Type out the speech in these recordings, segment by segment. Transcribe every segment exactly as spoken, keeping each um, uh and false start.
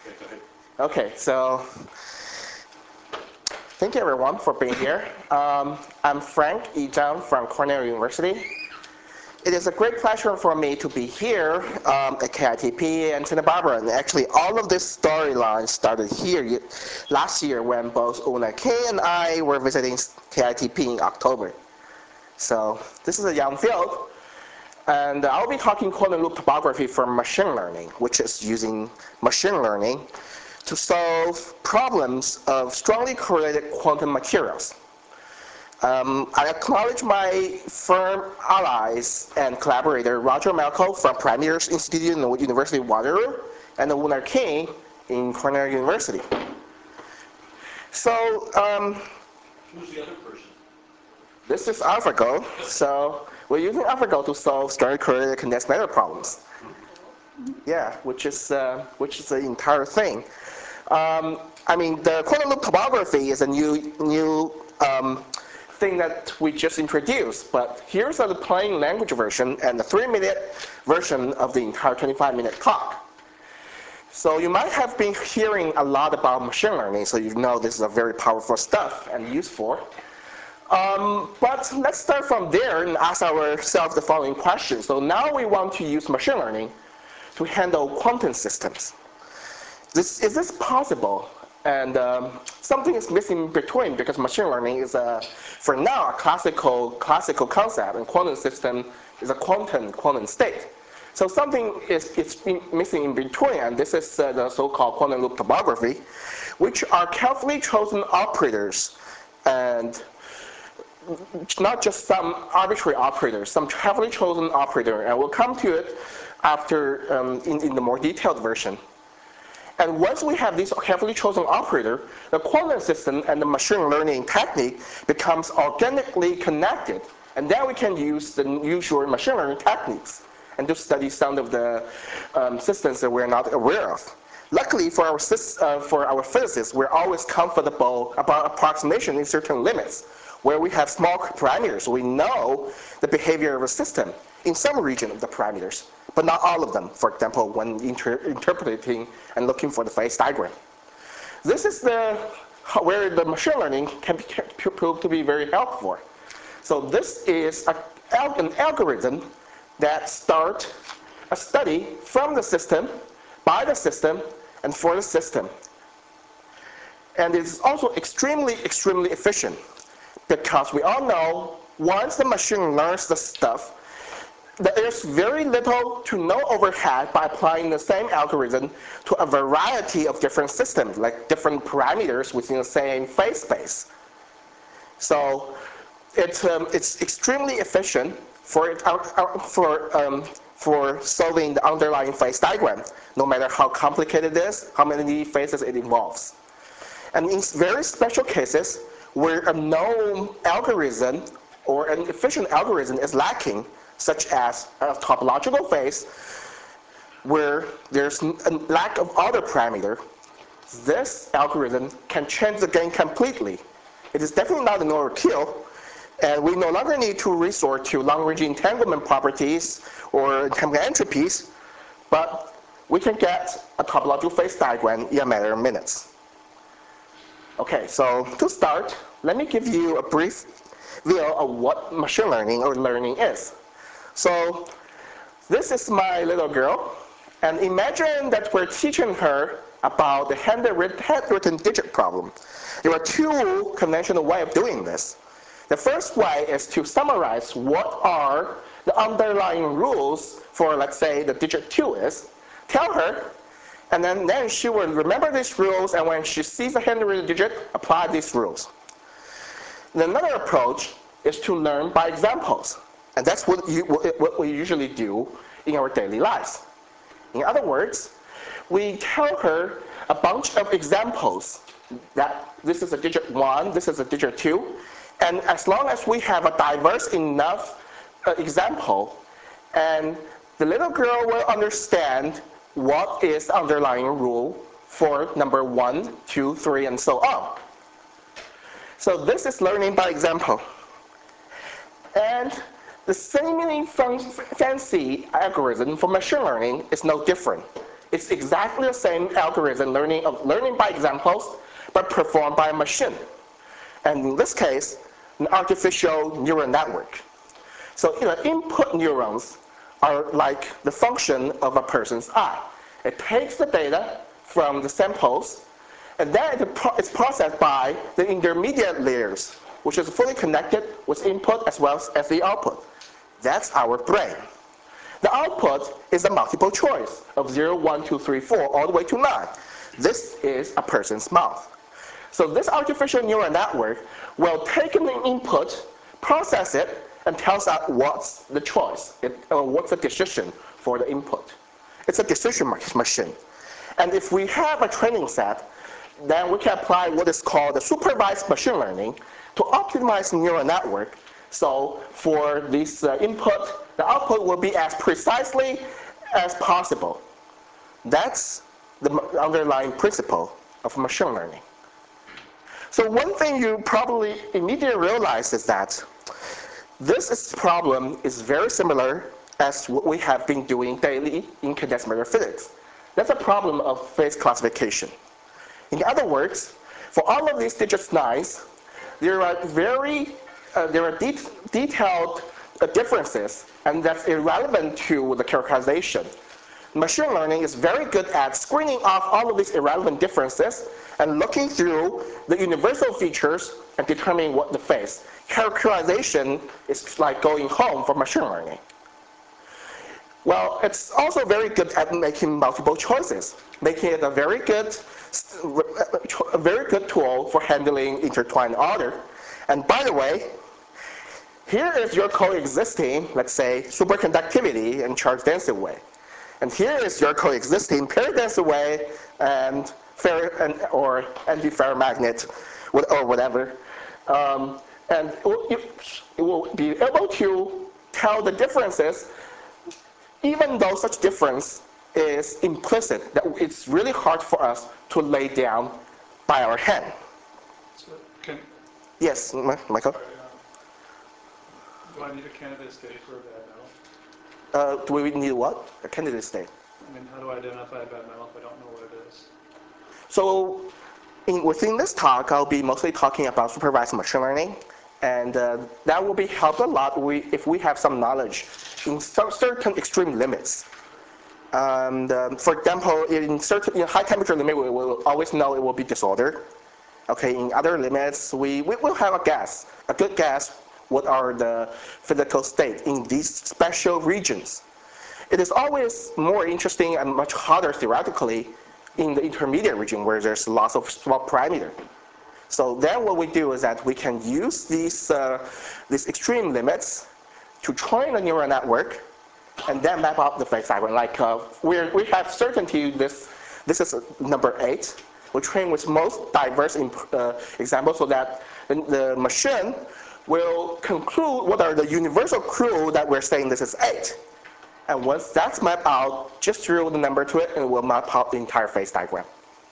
Okay, go ahead. Okay, so thank you everyone for being here. Um, I'm Frank E. Zhang from Cornell University. It is a great pleasure for me to be here um, at K I T P and Santa Barbara. And actually, all of this storyline started here last year when both Una K and I were visiting K I T P in October. So this is a young field. And I'll be talking quantum loop topography for machine learning, which is using machine learning to solve problems of strongly correlated quantum materials. Um, I acknowledge my firm allies and collaborator, Roger Malco from Parameters Institute in the University of Waterloo, and Una King in Cornell University. So um, Who's the other person? this is AlphaGo. So we're using AlphaGo to solve strongly correlated condensed matter problems. Yeah, which is uh, which is the entire thing. Um, I mean, the quantum loop topography is a new new um, thing that we just introduced. But here's the plain language version and the three-minute version of the entire twenty-five minute talk. So you might have been hearing a lot about machine learning, so you know this is a very powerful stuff and useful. Um, but let's start from there and ask ourselves the following question. So now we want to use machine learning to handle quantum systems. This, is this possible? And um, something is missing in between because machine learning is, a, for now, a classical, classical concept, and quantum system is a quantum, quantum state. So something is, is missing in between, and this is uh, the so-called quantum loop topography, which are carefully chosen operators, and not just some arbitrary operators, some carefully chosen operator, and we'll come to it after um, in, in the more detailed version. And once we have this carefully chosen operator, the quantum system and the machine learning technique becomes organically connected. And then we can use the usual machine learning techniques and to study some of the um, systems that we're not aware of. Luckily for our, uh, for our physicists, we're always comfortable about approximation in certain limits. Where we have small parameters, we know the behavior of a system in some region of the parameters, but not all of them, for example, when inter interpreting and looking for the phase diagram. This is the, where the machine learning can be proved to be very helpful. So this is a, an algorithm that starts a study from the system, by the system, and for the system. And it's also extremely, extremely efficient. Because we all know, once the machine learns the stuff, there's very little to no overhead by applying the same algorithm to a variety of different systems, like different parameters within the same phase space. So it's, um, it's extremely efficient for, it, uh, for, um, for solving the underlying phase diagram, no matter how complicated it is, how many phases it involves. And in very special cases, where a known algorithm or an efficient algorithm is lacking, such as a topological phase, where there's a lack of other parameter, this algorithm can change the game completely. It is definitely not an overkill, and we no longer need to resort to long-range entanglement properties or entanglement entropies, but we can get a topological phase diagram in a matter of minutes. Okay, so to start, let me give you a brief view of what machine learning or learning is. So this is my little girl, and imagine that we're teaching her about the handwritten digit problem. There are two conventional ways of doing this. The first way is to summarize what are the underlying rules for, let's say, the digit two is. Tell her, and then, then she will remember these rules, and when she sees a handwritten digit, apply these rules. And another approach is to learn by examples. And that's what, you, what we usually do in our daily lives. In other words, we tell her a bunch of examples that this is a digit one, this is a digit two, and as long as we have a diverse enough uh, example, and the little girl will understand what is the underlying rule for number one, two, three, and so on. So this is learning by example. And the seemingly fancy algorithm for machine learning is no different. It's exactly the same algorithm learning of learning by examples, but performed by a machine. And in this case, an artificial neural network. So you know, input neurons are like the function of a person's eye. It takes the data from the samples, and then it's processed by the intermediate layers, which is fully connected with input as well as the output. That's our brain. The output is a multiple choice of zero, one, two, three, four, all the way to nine. This is a person's mouth. So this artificial neural network will take an input, process it, and tells us what's the choice, it, or what's the decision for the input. It's a decision machine. And if we have a training set, then we can apply what is called the supervised machine learning to optimize the neural network. So for this uh, input, the output will be as precisely as possible. That's the underlying principle of machine learning. So one thing you probably immediately realize is that this problem is very similar as what we have been doing daily in condensed matter physics. That's a problem of phase classification. In other words, for all of these digit nines, there are very uh, there are de detailed uh, differences, and that's irrelevant to the characterization. Machine learning is very good at screening off all of these irrelevant differences and looking through the universal features and determining what the phase. Characterization is like going home for machine learning. Well, it's also very good at making multiple choices, making it a very good, a very good tool for handling intertwined order. And by the way, here is your coexisting, let's say, superconductivity and charge density way. And here is your coexisting pair-density way and ferro and, or anti-ferromagnet or whatever. Um, and it will, it will be able to tell the differences, even though such difference is implicit, that it's really hard for us to lay down by our hand. So can, yes, Michael? sorry, um, do I need a candidate state for a bad metal? Uh, do we need what? A candidate state. I mean, how do I identify a bad metal if I don't know what it is? So in, within this talk, I'll be mostly talking about supervised machine learning. And uh, that will be helped a lot we, if we have some knowledge in some certain extreme limits. And um, for example, in certain in high temperature limit, we will always know it will be disordered. Okay, in other limits, we, we will have a guess, a good guess what are the physical state in these special regions. It is always more interesting and much harder theoretically in the intermediate region where there's lots of small parameter. So then what we do is that we can use these, uh, these extreme limits to train a neural network and then map out the phase diagram. Like uh, we're, we have certainty this, this is number eight. We train with most diverse uh, examples so that the, the machine will conclude what are the universal clue that we're saying this is eight. And once that's mapped out, just throw the number to it and it will map out the entire phase diagram.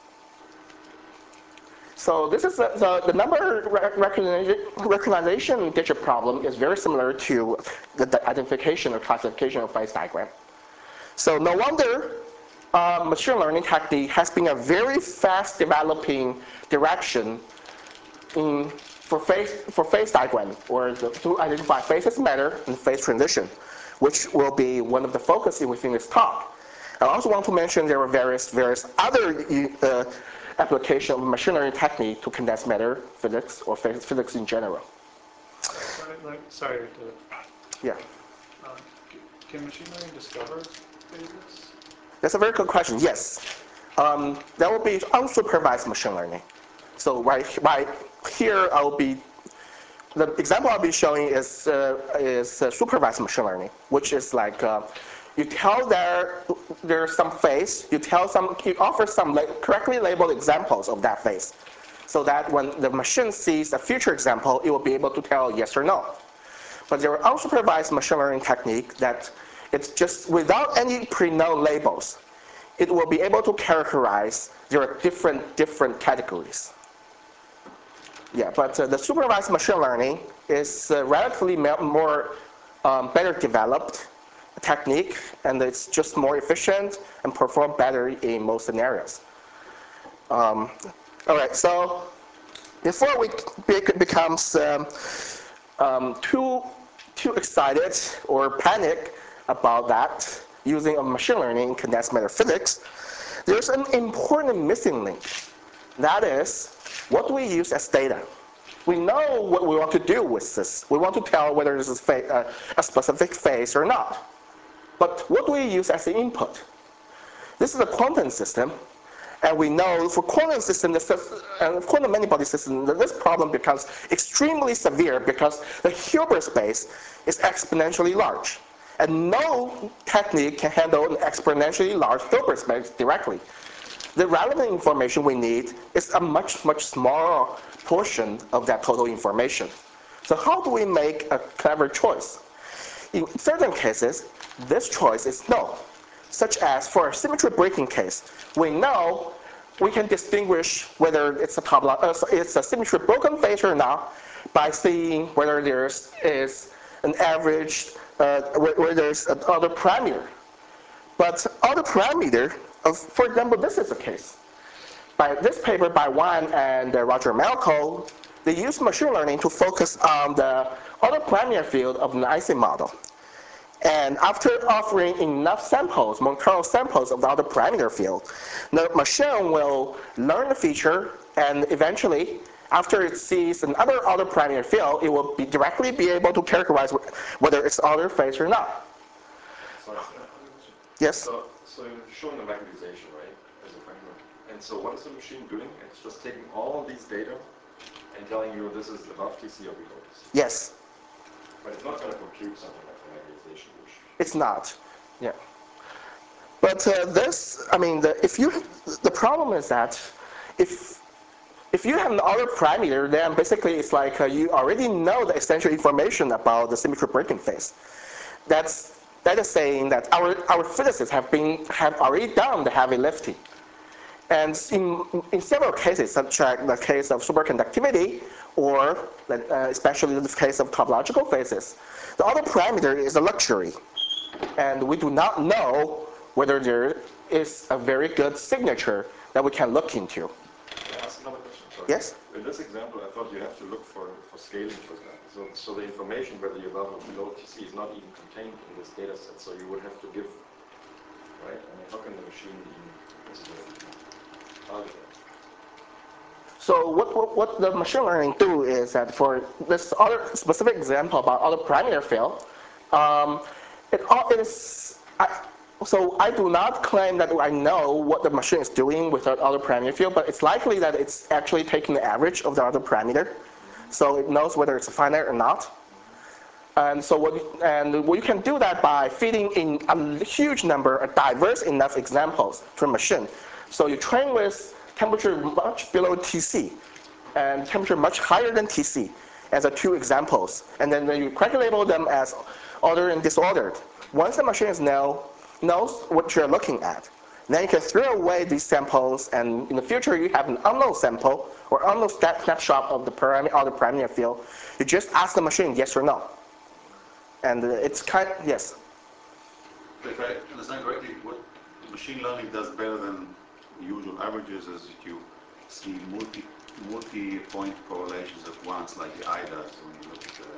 So this is the, the, the number recognition digit problem is very similar to the, the identification or classification of phase diagram. So no wonder uh, machine learning technique has been a very fast developing direction in, for, phase, for phase diagram, or the, to identify phases matter and phase transition, which will be one of the focuses within this talk. I also want to mention there are various, various other uh, application of machine learning technique to condensed matter physics or physics in general. Sorry, like, sorry to, yeah. Um, can machine learning discover phases? That's a very good question. Yes. Um, that will be unsupervised machine learning. So right, right here, I'll be the example I'll be showing is uh, is uh, supervised machine learning, which is like uh, you tell there there's some phase, you tell some, you offer some la correctly labeled examples of that phase, so that when the machine sees a future example, it will be able to tell yes or no. But there are unsupervised machine learning technique that it's just without any pre-known labels, it will be able to characterize there are different different categories. Yeah, but uh, the supervised machine learning is uh, relatively more um, better developed technique, and it's just more efficient and perform better in most scenarios. Um, all right, so before we be- becomes um, um, too too excited or panic about that using of machine learning in condensed matter physics, there's an important missing link. That is, what do we use as data? We know what we want to do with this. We want to tell whether this is a, a specific phase or not. But what do we use as the input? This is a quantum system, and we know for quantum system, and quantum many-body system, this problem becomes extremely severe because the Hilbert space is exponentially large. And no technique can handle an exponentially large Hilbert space directly. The relevant information we need is a much, much smaller portion of that total information. So how do we make a clever choice? In certain cases, this choice is no. Such as for a symmetry breaking case, we know we can distinguish whether it's a, topolo- uh, it's a symmetry broken phase or not by seeing whether there is an average, uh, where there's another parameter. But other parameter, of, for example, this is a case. By this paper by Wan and uh, Roger Malko, they used machine learning to focus on the other parameter field of an Ising model. And after offering enough samples, Monte Carlo samples of the other parameter field, the machine will learn the feature, and eventually, after it sees another other parameter field, it will be directly be able to characterize whether it's other phase or not. Sorry. Yes? So, so you're showing the magnetization, right, as a framework. And so what is the machine doing? It's just taking all these data and telling you this is above T C or below T C. Yes. But it's not going to compute something like the magnetization, which... It's not, yeah. But uh, this, I mean, the, if you, the problem is that if if you have another parameter, then basically it's like uh, you already know the essential information about the symmetry breaking phase. That's that is saying that our our physicists have been have already done the heavy lifting. And in, in several cases, such as the case of superconductivity, or uh, especially in the case of topological phases, the other parameter is a luxury. And we do not know whether there is a very good signature that we can look into. Can I ask another question? Sorry. Yes? In this example, I thought you have to look for, for scaling, for example. So, so the information, whether you're above or below T C, is not even contained in this data set. So you would have to give, right? I mean, how can the machine be targeted? So what, what, what the machine learning do is that for this other specific example about other parameter field, um, it all is, I, so I do not claim that I know what the machine is doing with the other parameter field, but it's likely that it's actually taking the average of the other parameter. So it knows whether it's finite or not. And so what, and you can do that by feeding in a huge number of diverse enough examples to a machine. So you train with temperature much below T C and temperature much higher than T C as the two examples. And then you correctly label them as ordered and disordered. Once the machine is know, knows what you're looking at, then you can throw away these samples, and in the future you have an unknown sample or unknown snapshot of the parameter, other parameter field. You just ask the machine yes or no. And it's kind of, yes. If I understand correctly, what machine learning does better than usual averages is that you see multi, multi-point correlations at once, like the eye does when you look at the,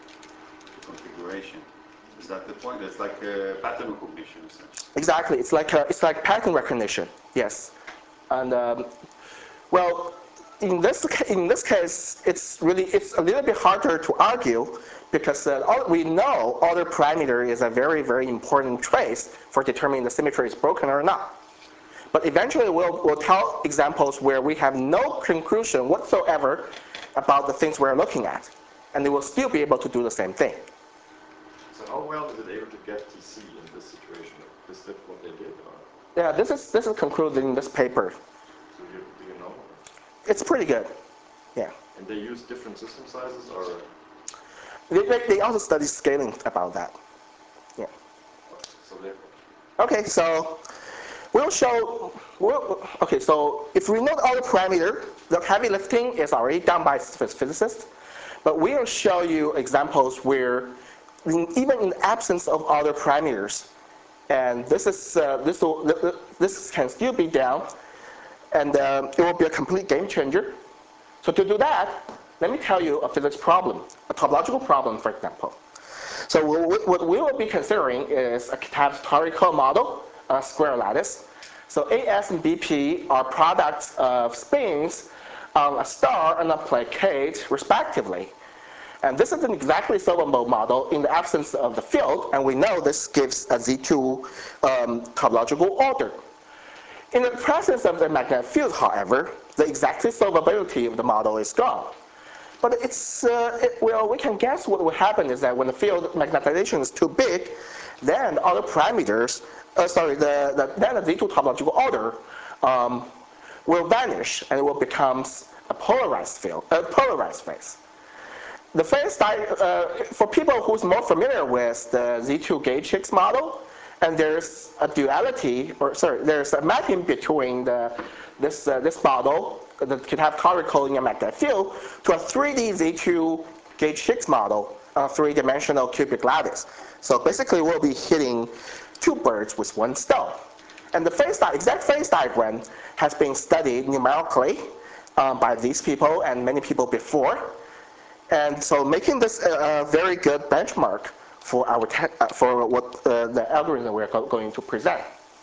the configuration. Is that the point? It's like a pattern recognition, essentially. Exactly. It's like a, it's like pattern recognition. Yes. And um, well, in this in this case, it's really it's a little bit harder to argue because uh, all, we know order parameter is a very very important trace for determining the symmetry is broken or not. But eventually, we'll we'll tell examples where we have no conclusion whatsoever about the things we're looking at, and they will still be able to do the same thing. So how well is it able to get T C in this situation? Is that what they did? Or? Yeah, this is this is concluded in this paper. So you, do you know? It's pretty good. Yeah. And they use different system sizes, or? They, they, they also study scaling about that. Yeah. So they. Okay, so we'll show. We'll, okay, so if we know the other parameter, the heavy lifting is already done by physicists, but we'll show you examples where in, even in the absence of other parameters. And this is uh, this will this can still be down, and um, it will be a complete game changer. So to do that, let me tell you a physics problem, a topological problem, for example. So what we will be considering is a categorical model, a square lattice. So A S and B P are products of spins on a star and a placate, respectively. And this is an exactly solvable model in the absence of the field, and we know this gives a Z two um, topological order. In the presence of the magnetic field, however, the exactly solvability of the model is gone. But it's, uh, it, well, we can guess what will happen is that when the field magnetization is too big, then other parameters, uh, sorry, the, the, then the Z two topological order um, will vanish, and it will become a polarized field, a polarized phase. The phase, uh, for people who's more familiar with the Z two gauge-Higgs model, and there's a duality, or sorry, there's a mapping between the, this, uh, this model that could have categorical linear magnetic field to a three D Z two gauge-Higgs model, a three-dimensional cubic lattice. So basically, we'll be hitting two birds with one stone. And the phase di exact phase diagram has been studied numerically um, by these people and many people before. And so making this a, a very good benchmark for, our uh, for what uh, the algorithm we're go going to present.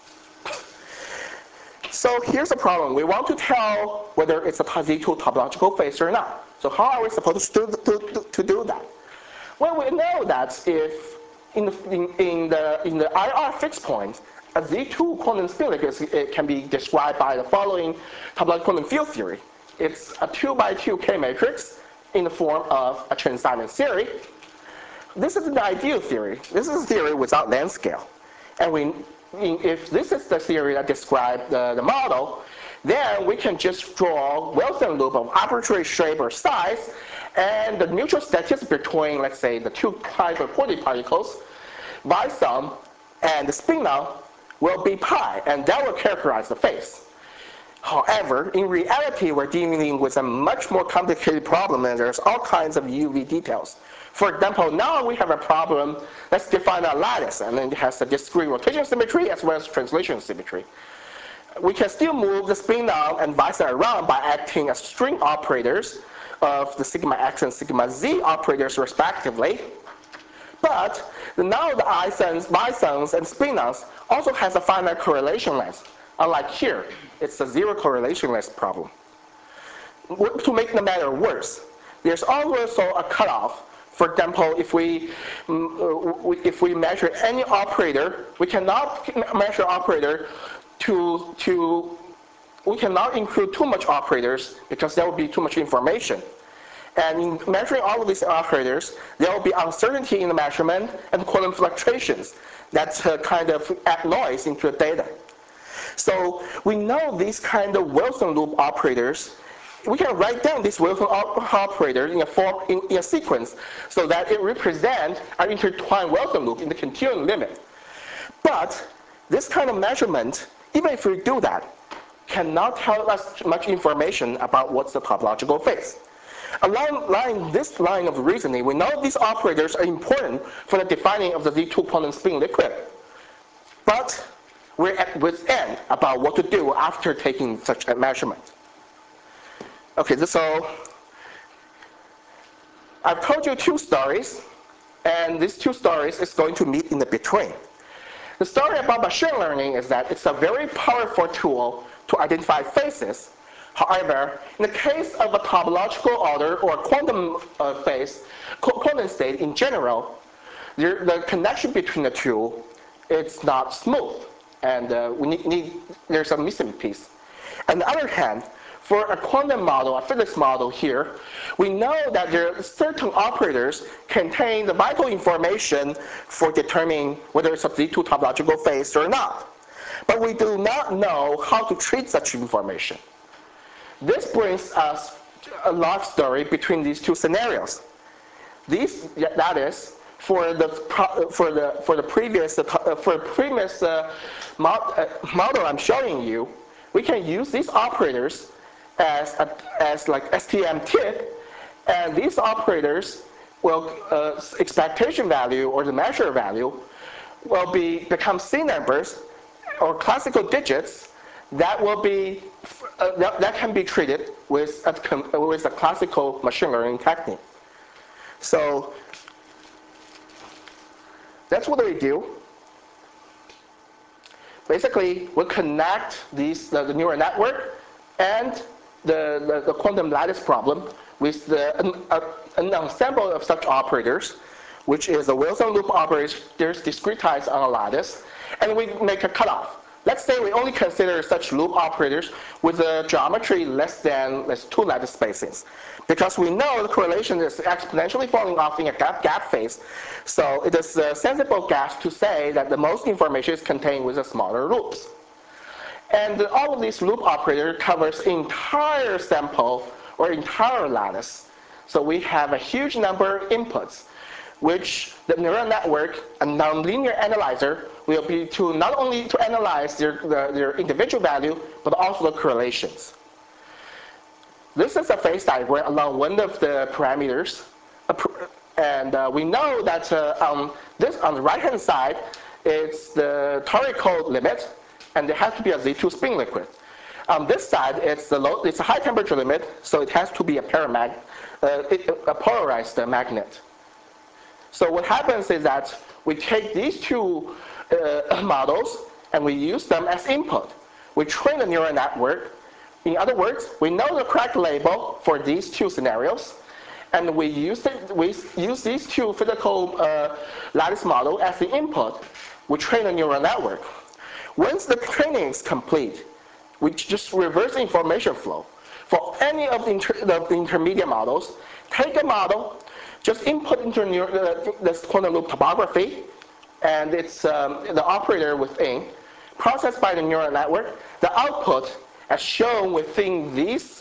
So here's the problem. We want to tell whether it's a Z two topological phase or not. So how are we supposed to, to, to, to do that? Well, we know that if in the, in, in the, in the I R fixed point, a Z two quantum spin is, it can be described by the following topological quantum field theory. It's a two by two K matrix in the form of a Chern-Simons theory. This is the ideal theory. This is a theory without length scale. And we, if this is the theory that describes the, the model, then we can just draw Wilson loop of arbitrary shape or size, and the mutual statistics between, let's say, the two hyperquartic particles, by sum, and the spin-out will be pi, and that will characterize the phase. However, in reality, we're dealing with a much more complicated problem, and there's all kinds of U V details. For example, now we have a problem, let's define a lattice, and then it has a discrete rotation symmetry as well as translation symmetry. We can still move the spin-out and vice around by acting as string operators of the sigma x and sigma z operators respectively. But now the I-sons, Y-sons, and spin-outs also has a finite correlation length. Unlike here, it's a zero correlation length problem. To make the matter worse, there's also a cutoff. For example, if we, if we measure any operator, we cannot measure operator to, to, we cannot include too much operators because there will be too much information. And in measuring all of these operators, there will be uncertainty in the measurement and quantum fluctuations that uh, kind of add noise into the data. So we know these kind of Wilson loop operators. We can write down these Wilson operators in a form, in, in a sequence, so that it represents an intertwined Wilson loop in the continuum limit. But this kind of measurement, even if we do that, cannot tell us much information about what's the topological phase. Along this line of reasoning, we know these operators are important for the defining of the Z two quantum spin liquid. But we're at wit's end about what to do after taking such a measurement. Okay, so I've told you two stories, and these two stories is going to meet in the between. The story about machine learning is that it's a very powerful tool to identify phases. However, in the case of a topological order or quantum uh, phase, quantum state in general, there, the connection between the two, it's not smooth, and uh, we need, need there's a missing piece. On the other hand, for a quantum model, a physics model here, we know that there are certain operators contain the vital information for determining whether it's a Z two topological phase or not. But we do not know how to treat such information. This brings us a love story between these two scenarios. These, that is, for the for the for the previous for the previous uh, model I'm showing you, we can use these operators as a, as like S T M tip, and these operators well, uh, expectation value or the measure value will be become C numbers or classical digits that will be uh, that, that can be treated with a, with a classical machine learning technique. So that's what we do. Basically, we connect these the, the neural network and the, the, the quantum lattice problem with the, an, a, an ensemble of such operators, which is the Wilson loop operators discretized on a lattice, and we make a cutoff. Let's say we only consider such loop operators with a geometry less than less two lattice spacings, because we know the correlation is exponentially falling off in a gap, gap phase. So it is a sensible guess to say that the most information is contained with the smaller loops. And all of these loop operator covers entire sample or entire lattice. So we have a huge number of inputs, which the neural network, a nonlinear analyzer, will be to not only to analyze their, their, their individual value, but also the correlations. This is a phase diagram along one of the parameters. And uh, we know that uh, um, this on the right-hand side, it's the torical limit, and there has to be a Z two spin liquid. On this side, it's the low, it's a high temperature limit, so it has to be a paramag, uh, it, a polarized magnet. So what happens is that we take these two uh, models and we use them as input. We train the neural network. In other words, we know the correct label for these two scenarios, and we use, it, we use these two physical uh, lattice model as the input. We train a neural network. Once the training is complete, we just reverse the information flow. For any of the, inter the intermediate models, take a model, just input into uh, this quantum loop topography, and it's um, the operator within, processed by the neural network. The output, as shown within these,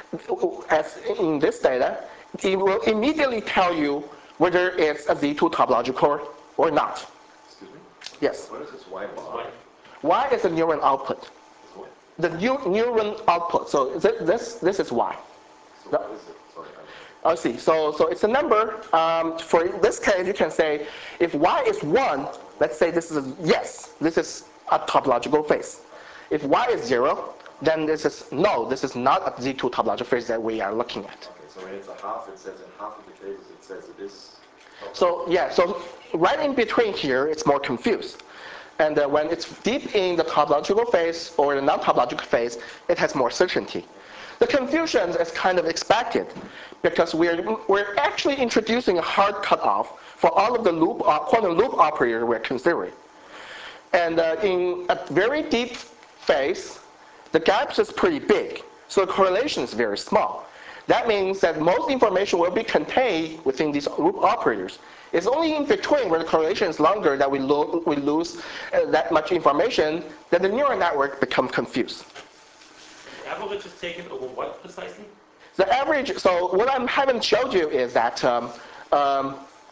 as in this data, it will immediately tell you whether it's a Z two topological or not. Excuse me? Yes. What is this Y bar? Y is the neuron output. What? The new neuron output. So th this this is Y. So The, what is it? Sorry. I see. So so it's a number. Um, for this case, you can say if Y is one, let's say this is a yes. This is a topological phase. If Y is zero, then this is no. This is not a Z two topological phase that we are looking at. Okay, so when it's a half, it says in half of the cases it says it is. So yeah. So right in between here, it's more confused. And uh, when it's deep in the topological phase or the non-topological phase, it has more certainty. The confusion is kind of expected because we're, we're actually introducing a hard cutoff for all of the loop, uh, quantum loop operators we're considering. And uh, in a very deep phase, the gaps is pretty big, so the correlation is very small. That means that most information will be contained within these loop operators. It's only in between where the correlation is longer that we, lo we lose uh, that much information, that the neural network becomes confused. The average is taken over what precisely? The average, so what I haven't showed you is that um, um,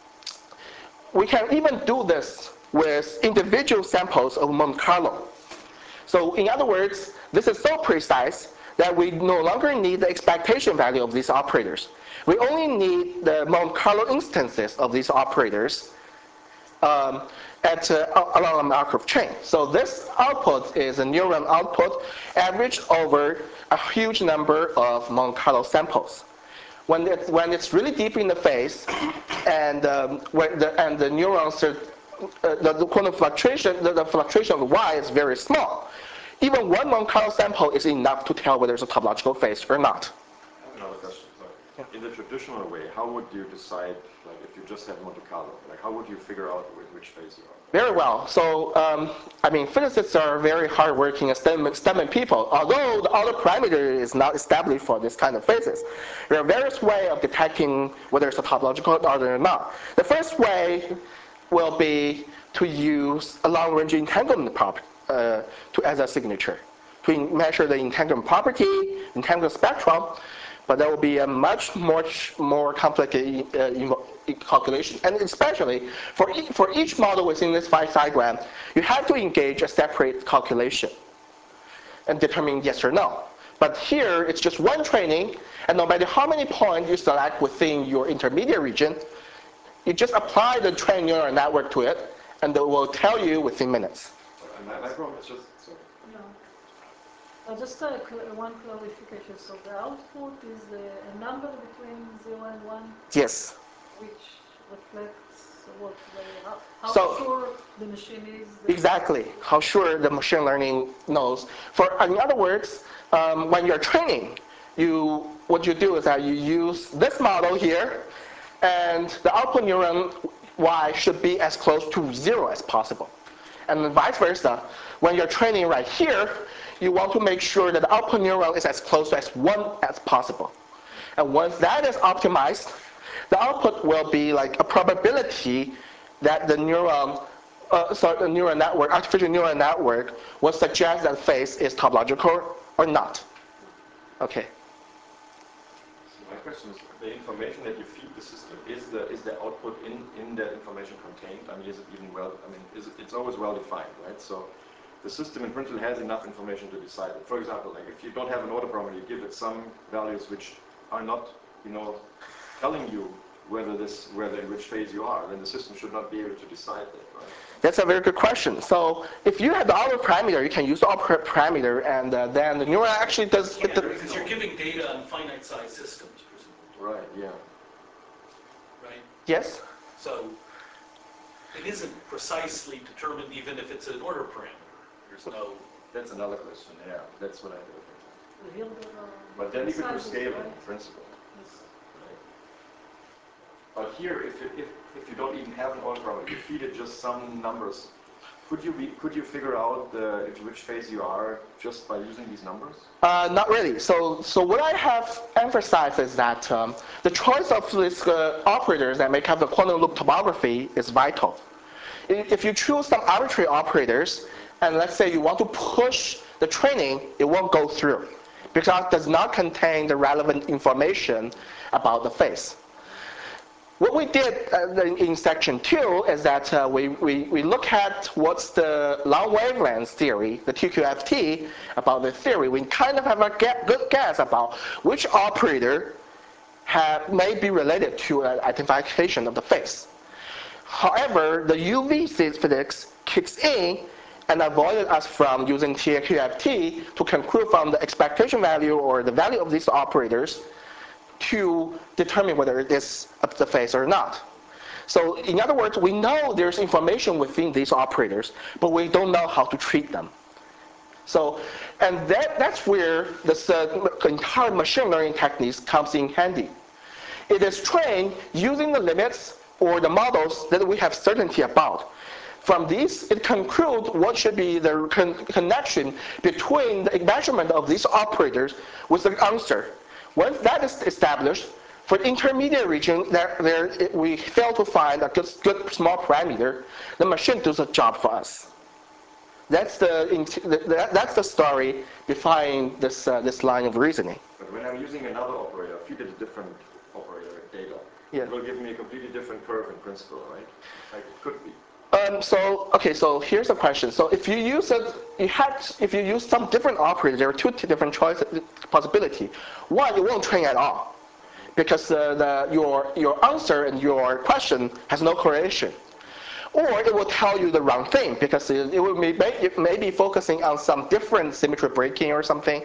we can even do this with individual samples of Monte Carlo. So in other words, this is so precise that we no longer need the expectation value of these operators. We only need the Monte Carlo instances of these operators um, at, uh, along a Markov chain. So this output is a neuron output averaged over a huge number of Monte Carlo samples. When, it, when it's really deep in the phase, and, um, when the, and the neurons are, uh, the, the quantum fluctuation, the, the fluctuation of Y is very small. Even one Monte Carlo sample is enough to tell whether it's a topological phase or not. I have another question. Sorry. In the traditional way, how would you decide, like if you just had Monte Carlo, like how would you figure out with which phase you are? Very well. So, um, I mean, physicists are very hardworking and STEM, STEM people. Although the other parameter is not established for this kind of phases, there are various ways of detecting whether it's a topological order or not. The first way will be to use a long-range entanglement property uh, to as a signature to measure the entanglement property, entanglement spectrum. But that will be a much, much more complicated uh, calculation. And especially for, e for each model within this phase diagram, you have to engage a separate calculation and determine yes or no. But here, it's just one training, and no matter how many points you select within your intermediate region, You just apply the trained neural network to it, and it will tell you within minutes. And my, my problem is just, so No. Uh, just uh, cl- one clarification. So the output is uh, a number between zero and one, Yes. which reflects what the, how, how So- sure the machine is. That Exactly, how sure the machine learning knows. For, in other words, um, when you're training, you, what you do is that you use this model here, and the output neuron Y should be as close to zero as possible. And then vice versa, when you're training right here, you want to make sure that the output neuron is as close to as one as possible. And once that is optimized, the output will be like a probability that the neuron, uh, sorry, the neural network, artificial neural network, will suggest that face is topological or not. Okay. so my question is, the information that you feed the system, is the is the output in, in that information contained? I mean, is it even well, I mean, is it, it's always well defined, right? So the system in principle has enough information to decide it. For example, like if you don't have an autoparameter, you give it some values which are not, you know, telling you whether this, whether in which phase you are, then the system should not be able to decide that, right? That's a very good question. So if you have the auto parameter, you can use the auto parameter, and uh, then the neuron actually does. Yeah, the, because you're giving data on finite-sized systems, presumably, Right, yeah. right? yes. So it isn't precisely determined even if it's an order parameter. There's no, That's another question, yeah. That's what I do. the yield of, uh, But then you could do sizes, scaling, right? in principle. Yes. Right. But here, if, it, if, if you don't even have an autoparameter, you feed it just some numbers, could you, be, could you figure out the, in which phase you are just by using these numbers? Uh, not really. So, so what I have emphasized is that um, the choice of these uh, operators that make up the quantum loop topography is vital. I- If you choose some arbitrary operators, and let's say you want to push the training, it won't go through, because it does not contain the relevant information about the phase. What we did uh, in, in section two is that uh, we, we, we look at what's the long wavelength theory, the T Q F T, about the theory. We kind of have a get, good guess about which operator have, may be related to an identification of the phase. However, the U V physics kicks in and avoided us from using T Q F T to conclude from the expectation value or the value of these operators to determine whether it is up the phase or not. So in other words, we know there's information within these operators, but we don't know how to treat them. So, and that, that's where this uh, entire machine learning techniques comes in handy. It is trained using the limits or the models that we have certainty about. From these, it concludes what should be the con connection between the measurement of these operators with the answer. Once that is established, for the intermediate region, there, there, it, we fail to find a good, good small parameter, the machine does a job for us. That's the, the that's the story behind this, uh, this line of reasoning. But when I'm using another operator, feed it a different operator data, Yeah. it will give me a completely different curve in principle, right? Like it could be. Um, so okay, so here's the question. So if you use it, you had if you use some different operator, there are two different choices possibility. One, it won't train at all, because uh, the, your your answer and your question has no correlation. Or it will tell you the wrong thing, because it, it will be it may be focusing on some different symmetry breaking or something.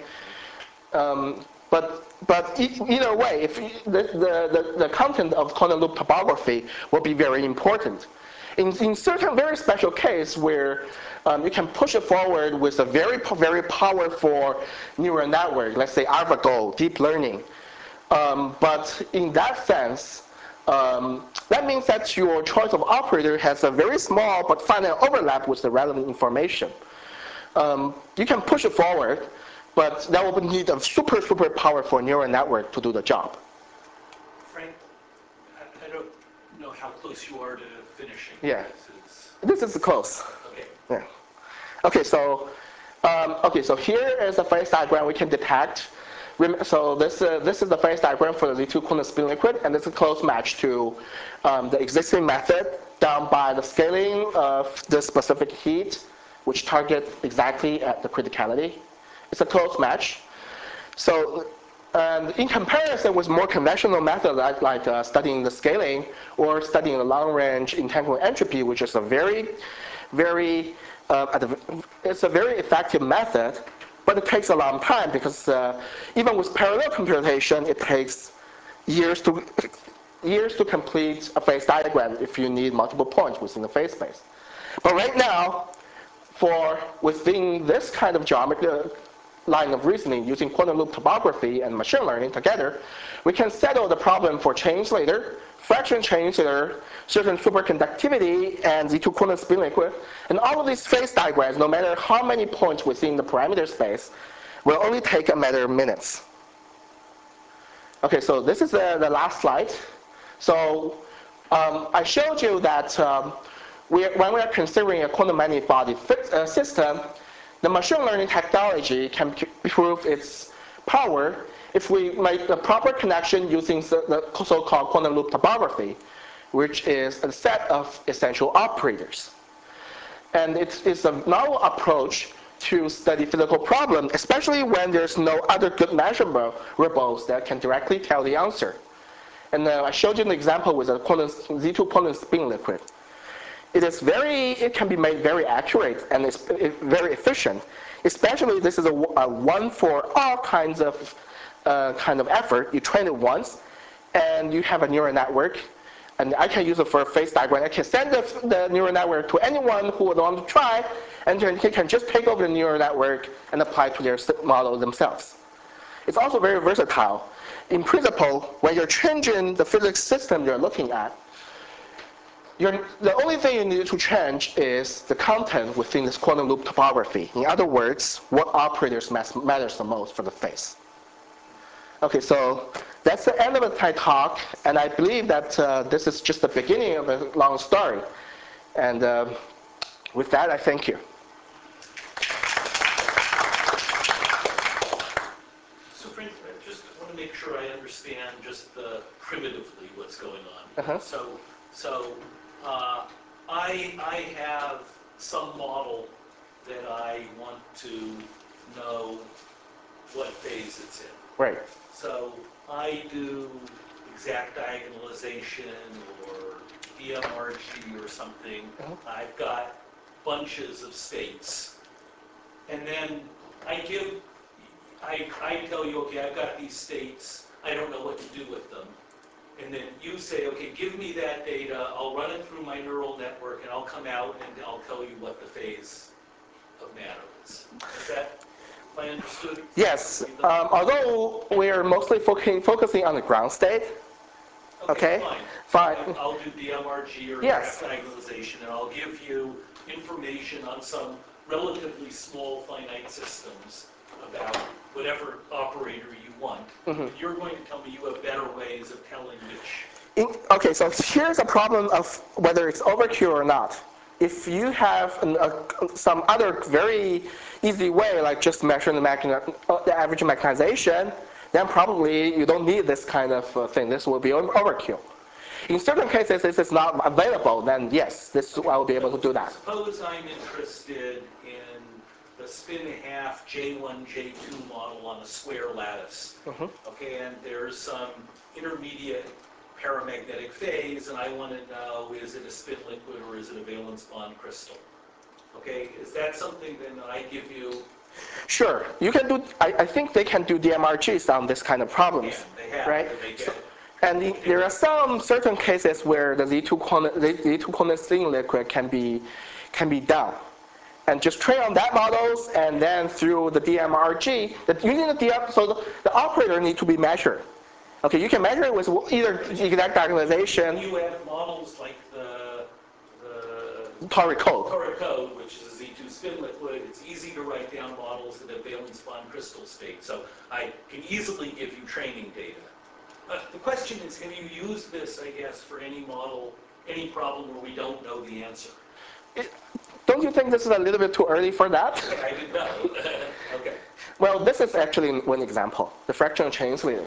Um, but but e either way, if you, the, the, the, the content of quantum loop topography will be very important. In, in certain very special case where um, you can push it forward with a very, very powerful neural network, let's say AlphaGo, deep learning. Um, but in that sense, um, that means that your choice of operator has a very small but finite overlap with the relevant information. Um, you can push it forward, but that will need a super, super powerful neural network to do the job. Frank, I, I don't know how close you are to finishing. Yeah. This is, This is close. okay. Yeah. Okay, so um, okay, so here is a phase diagram we can detect. So this uh, this is the phase diagram for the Z two quantum spin liquid, and it's a close match to um, the existing method done by the scaling of the specific heat, which target exactly at the criticality. It's a close match. So And in comparison with more conventional methods like, like uh, studying the scaling or studying the long-range entanglement entropy, which is a very, very, uh, it's a very effective method, but it takes a long time because uh, even with parallel computation, it takes years to years to complete a phase diagram if you need multiple points within the phase space. But right now, for within this kind of geometry uh, line of reasoning using quantum loop topography and machine learning together, we can settle the problem for chain insulator, fraction chain insulator, certain superconductivity, and Z two quantum spin liquid. And all of these phase diagrams, no matter how many points within the parameter space, will only take a matter of minutes. Okay, so this is the, the last slide. So um, I showed you that um, we, when we are considering a quantum many-body uh, system, the machine learning technology can prove its power if we make the proper connection using the so-called quantum loop topography, which is a set of essential operators. And it is a novel approach to study physical problems, especially when there's no other good measurables that can directly tell the answer. And uh, I showed you an example with a quantum, Z two quantum spin liquid. It is very, it can be made very accurate and it's very efficient. Especially this is a, a one for all kinds of uh, kind of effort. You train it once, and you have a neural network, and I can use it for a phase diagram. I can send the, the neural network to anyone who would want to try, and then they can just take over the neural network and apply it to their model themselves. It's also very versatile. In principle, when you're changing the physics system you're looking at, You're, the only thing you need to change is the content within this quantum loop topography. In other words, what operators matters the most for the phase. Okay, so that's the end of my talk, and I believe that uh, this is just the beginning of a long story. And uh, with that, I thank you. So, Frank, I just want to make sure I understand just uh, primitively what's going on. Uh-huh. So, so. Uh, I, I have some model that I want to know what phase it's in. Right. So I do exact diagonalization or D M R G or something. Uh-huh. I've got bunches of states. And then I give, I, I tell you, okay, I've got these states. I don't know what to do with them. And then you say, okay, give me that data, I'll run it through my neural network, and I'll come out and I'll tell you what the phase of matter is. Is that, if I understood? Yes, um, although we're mostly focusing, focusing on the ground state. Okay, Okay, fine. fine. I'll do D M R G or Yes. exact diagonalization, and I'll give you information on some relatively small finite systems about whatever operator you want. Mm-hmm. You're going to tell me you have better ways of telling which. In, okay, so here's a problem of whether it's overkill or not. If you have an, a, some other very easy way, like just measuring the, mechani the average mechanization, then probably you don't need this kind of uh, thing. This will be overkill. In certain cases, this is not available, then yes, this Okay, I will be so able to do that. Suppose I'm interested in the spin-half J one, J two model on a square lattice. Mm-hmm. Okay, and there's some intermediate paramagnetic phase, and I want to know, is it a spin liquid or is it a valence bond crystal? Okay, is that something then that I give you? Sure, you can do. I, I think they can do D M R Gs on this kind of problems, Yeah, they have, right? and they get So, and the, there are some certain cases where the Z two quantum, the Z two quantum spin liquid can be can be done, and just train on that models, and then through the D M R G, the, using the D M, so the, the operator need to be measured. Okay, you can measure it with either exact diagonalization, You have models like the the Tori code. Tori code, which is a Z two spin liquid. It's easy to write down models that have valence bond crystal state, so I can easily give you training data. Uh, the question is, have you used this, I guess, for any model, any problem where we don't know the answer? It, don't you think this is a little bit too early for that? Okay, I didn't know. Okay. Well, this is actually one example, the fractional chain insulator.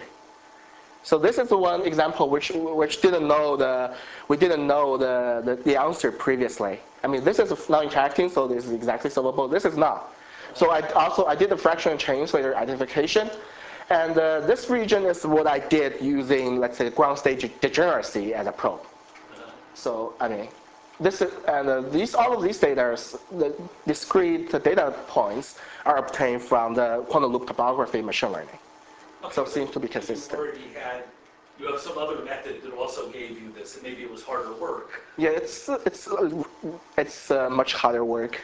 So this is the one example which which didn't know the we didn't know the, the, the answer previously. I mean, this is non-interacting, so this is exactly solvable. This is not. So I also I did the fractional chain insulator identification, And uh, this region is what I did using, let's say, ground state degeneracy as a probe. So, I mean, this is, and uh, these, all of these data, the discrete data points are obtained from the quantum loop topography machine learning. Okay, So it seems to be but you consistent. already had, you have some other method that also gave you this, and maybe it was harder work. Yeah, it's, it's, uh, it's uh, much harder work.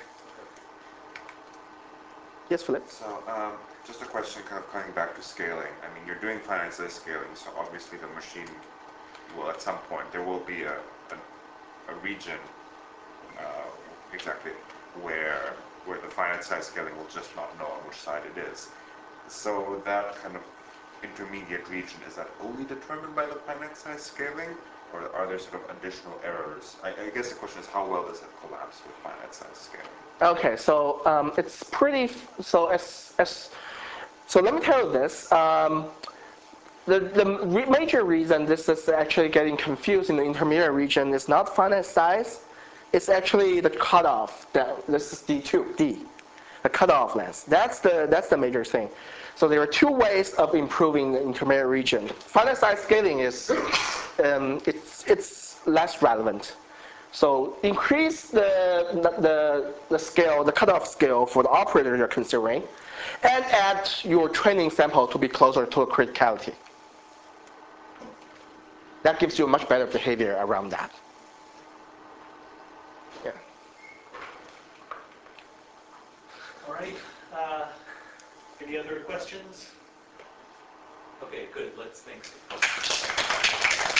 Yes, Philip? So, um, just a question kind of coming back to scaling. I mean, you're doing finite size scaling, so obviously the machine will, at some point, there will be a, a, a region uh, exactly where, where the finite size scaling will just not know on which side it is. So that kind of intermediate region, is that only determined by the finite size scaling, or are there sort of additional errors? I, I guess the question is, how well does it collapse with finite size scaling? Okay, so um, it's pretty, so as, as, so let me tell you this. Um, the the re major reason this is actually getting confused in the intermediate region is not finite size, it's actually the cutoff. That, this is D two, D, the cutoff length. That's the, that's the major thing. So there are two ways of improving the intermediate region. Finite size scaling is, um, it's, it's less relevant. So increase the, the, the scale, the cutoff scale for the operator you're considering, and add your training sample to be closer to a criticality. That gives you a much better behavior around that. Yeah. All right, uh, any other questions? Okay, good, let's, thanks.